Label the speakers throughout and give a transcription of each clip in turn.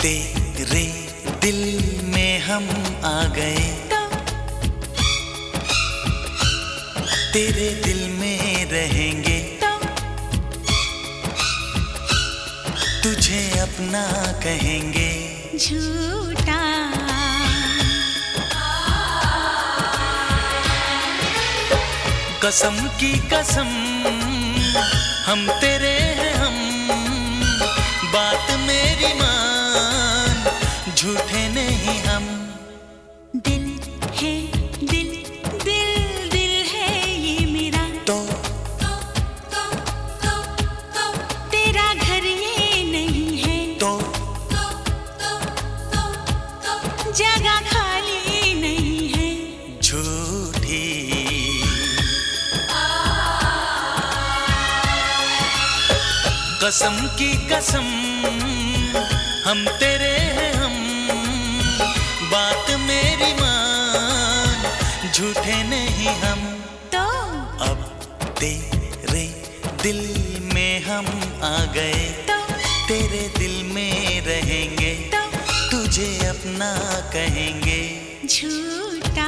Speaker 1: तेरे दिल में हम आ गए, तेरे दिल में रहेंगे, तुझे अपना कहेंगे।
Speaker 2: झूठा
Speaker 1: कसम की कसम हम तेरे हैं हम, बात मेरी मान, झूठे नहीं हम।
Speaker 2: दिल है दिल, दिल दिल है ये मेरा,
Speaker 1: तो
Speaker 2: तेरा घर ये नहीं है,
Speaker 1: तो
Speaker 2: जगह खाली नहीं है।
Speaker 1: झूठी कसम की कसम हम तेरे हैं हम, बात मेरी मान, झूठे नहीं हम।
Speaker 2: तो
Speaker 1: अब तेरे दिल में हम आ गए, तेरे दिल में रहेंगे, तुझे अपना कहेंगे।
Speaker 2: झूठा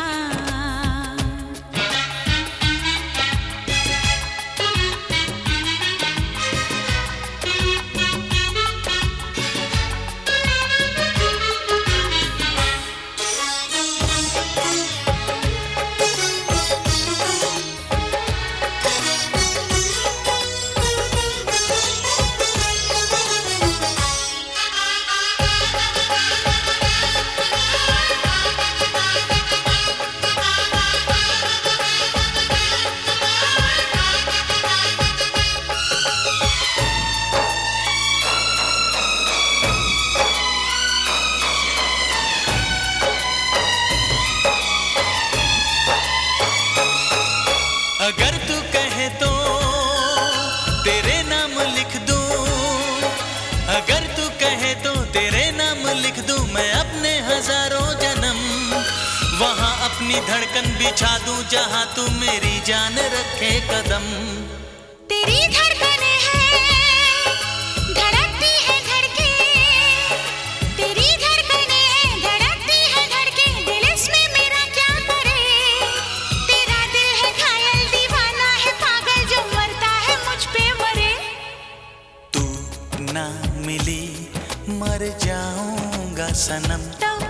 Speaker 1: अगर तू कहे तो तेरे नाम लिख दूं, अगर तू कहे तो तेरे नाम लिख दूं, मैं अपने हजारों जन्म वहां अपनी धड़कन बिछा दूं, जहां तू मेरी जान रखे कदम।
Speaker 2: तेरी धड़कनें हैं धड़कती है धड़के, तेरी धड़कनें हैं धड़कती है धड़के, दिल इसमें मेरा क्या करे। तेरा दिल है घायल दीवाना है पागल, जो मरता है मुझ पे मरे।
Speaker 1: तू ना मिली मर जाऊंगा सनम,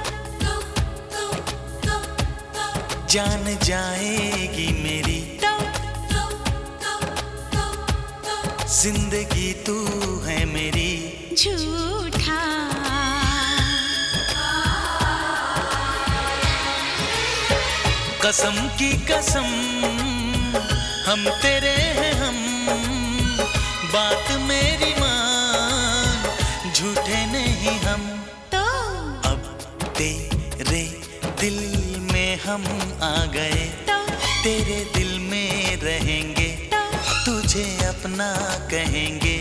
Speaker 1: जान जाएगी मेरी जिंदगी, तू है मेरी।
Speaker 2: झूठा
Speaker 1: कसम की कसम हम तेरे हैं हम, बात मेरी मान, झूठे नहीं हम।
Speaker 2: तो
Speaker 1: अब तेरे दिल में हम आ गए, तेरे दिल में रहेंगे, तुझे अपना कहेंगे।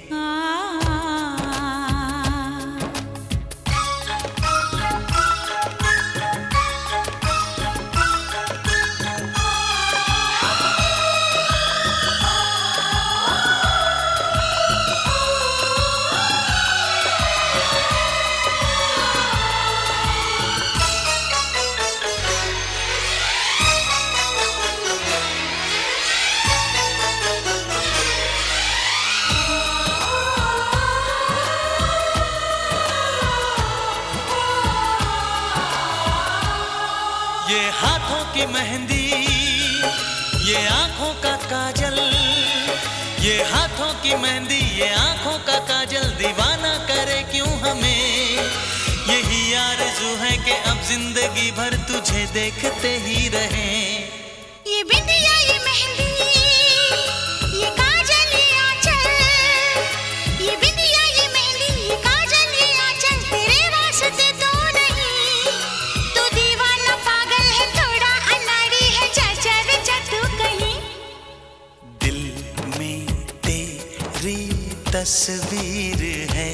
Speaker 1: ये हाथों की मेहंदी, ये आंखों का काजल, ये हाथों की मेहंदी, ये आंखों का काजल, दीवाना करे क्यों हमें। यही आरज़ू है कि अब जिंदगी भर तुझे देखते ही रहें।
Speaker 2: ये बिंदिया ये मेहंदी ये काजल ये आंचल, ये बिंदिया ये मेहंदी ये काजल ये आंचल, तेरे वास्ते तो नहीं। तू दीवाना पागल है थोड़ा अनाड़ी है, चाचा रे तू कहीं।
Speaker 1: दिल में तेरी तस्वीर है,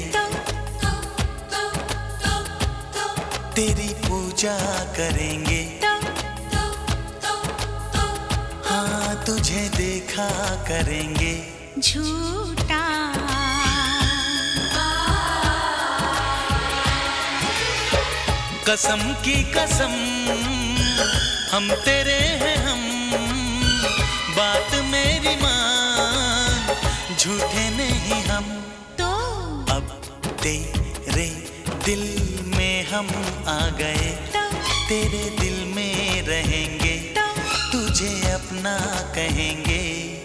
Speaker 1: तेरी पूजा करेंगे, हाँ तुझे देखा करेंगे।
Speaker 2: झूठा
Speaker 1: कसम की कसम हम तेरे हैं हम, बात मेरी मान, झूठे नहीं हम।
Speaker 2: तो
Speaker 1: अब तेरे दिल में हम आ गए,
Speaker 2: तो
Speaker 1: तेरे दिल में रहेंगे,
Speaker 2: तो
Speaker 1: तुझे अपना कहेंगे।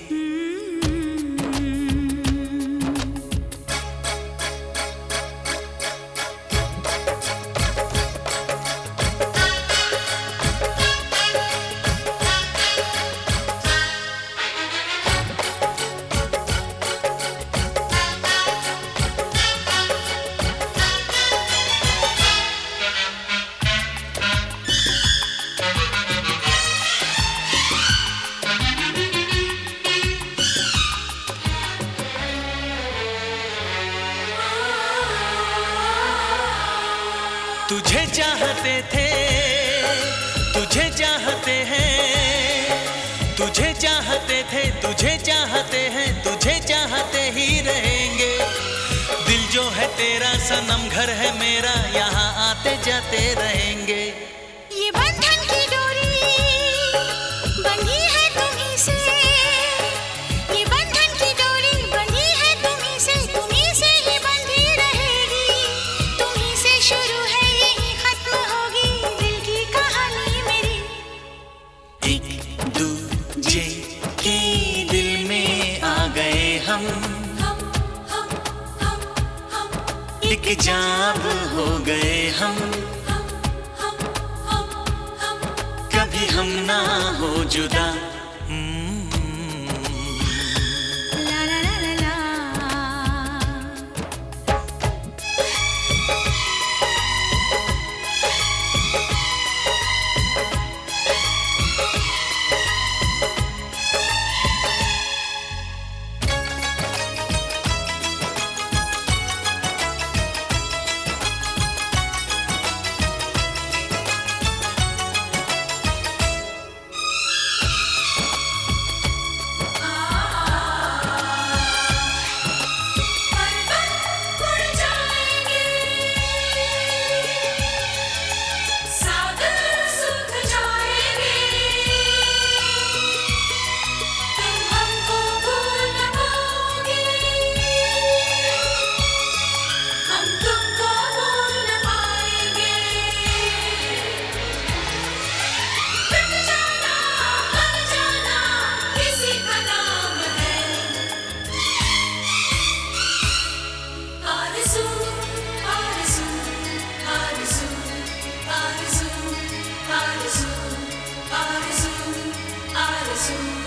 Speaker 1: तुझे चाहते थे, तुझे चाहते हैं, तुझे चाहते थे, तुझे चाहते हैं, तुझे चाहते ही रहेंगे। दिल जो है तेरा सनम, घर है मेरा, यहाँ आते जाते रहेंगे।
Speaker 2: ये बंधन की डोरी बंधी है तुम्हीं से, ये बंधन की डोरी बंधी है तुम्हीं से, तुम्हीं से ही बंधी रहेगी, तुम्हीं से शुरू है यही खत्म होगी दिल की कहानी मेरी।
Speaker 1: एक दूजे के दिल में आ गए हम, एक जाब हो गए हम, कभी हम ना हो जुदा।
Speaker 2: ला ला ला ला ला।
Speaker 3: Arzu,